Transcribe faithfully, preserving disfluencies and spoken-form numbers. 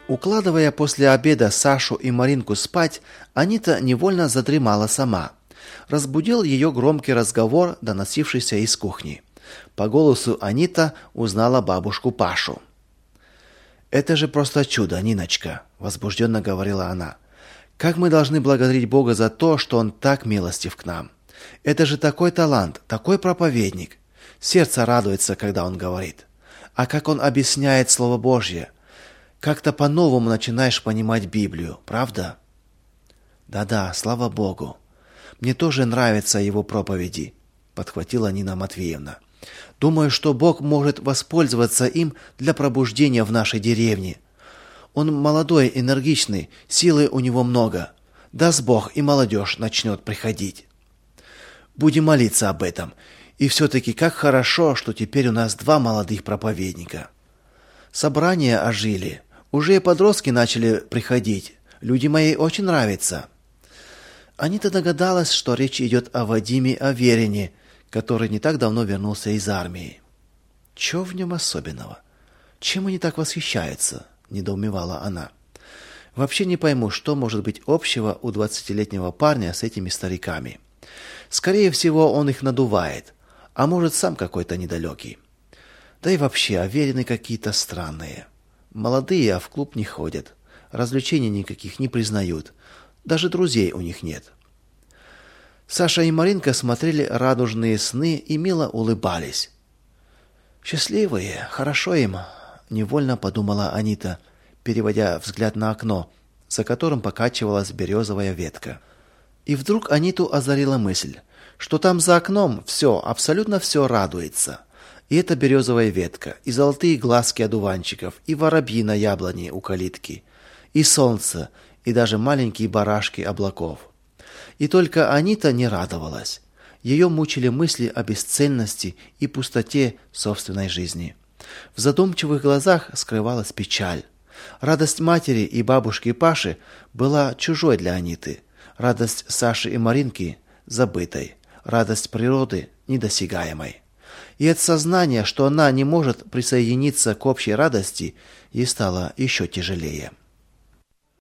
Укладывая после обеда Сашу и Маринку спать, Анита невольно задремала сама. Разбудил ее громкий разговор, доносившийся из кухни. По голосу Анита узнала бабушку Пашу. «Это же просто чудо, Ниночка», — возбужденно говорила она. «Как мы должны благодарить Бога за то, что Он так милостив к нам. Это же такой талант, такой проповедник. Сердце радуется, когда Он говорит. А как Он объясняет Слово Божье. Как-то по-новому начинаешь понимать Библию, правда?» «Да-да, слава Богу. Мне тоже нравятся его проповеди», — подхватила Нина Матвеевна. «Думаю, что Бог может воспользоваться им для пробуждения в нашей деревне. Он молодой, энергичный, силы у него много. Даст Бог, и молодежь начнет приходить. Будем молиться об этом. И все-таки как хорошо, что теперь у нас два молодых проповедника. Собрания ожили. Уже и подростки начали приходить. Люди мои очень нравятся». Анита догадалась, что речь идет о Вадиме Аверине, который не так давно вернулся из армии. «Чё в нем особенного? Чем они так восхищаются?» – недоумевала она. «Вообще не пойму, что может быть общего у двадцатилетнего парня с этими стариками. Скорее всего, он их надувает, а может, сам какой-то недалекий. Да и вообще, Аверины какие-то странные. Молодые, а в клуб не ходят, развлечений никаких не признают, даже друзей у них нет». Саша и Маринка смотрели радужные сны и мило улыбались. «Счастливые, хорошо им», — невольно подумала Анита, переводя взгляд на окно, за которым покачивалась березовая ветка. И вдруг Аниту озарила мысль, что там за окном все, абсолютно все радуется. И эта березовая ветка, и золотые глазки одуванчиков, и воробьи на яблоне у калитки, и солнце, и даже маленькие барашки облаков. И только Анита не радовалась. Ее мучили мысли о бесцельности и пустоте собственной жизни. В задумчивых глазах скрывалась печаль. Радость матери и бабушки Паши была чужой для Аниты. Радость Саши и Маринки – забытой. Радость природы – недосягаемой. И от сознания, что она не может присоединиться к общей радости, ей стало еще тяжелее.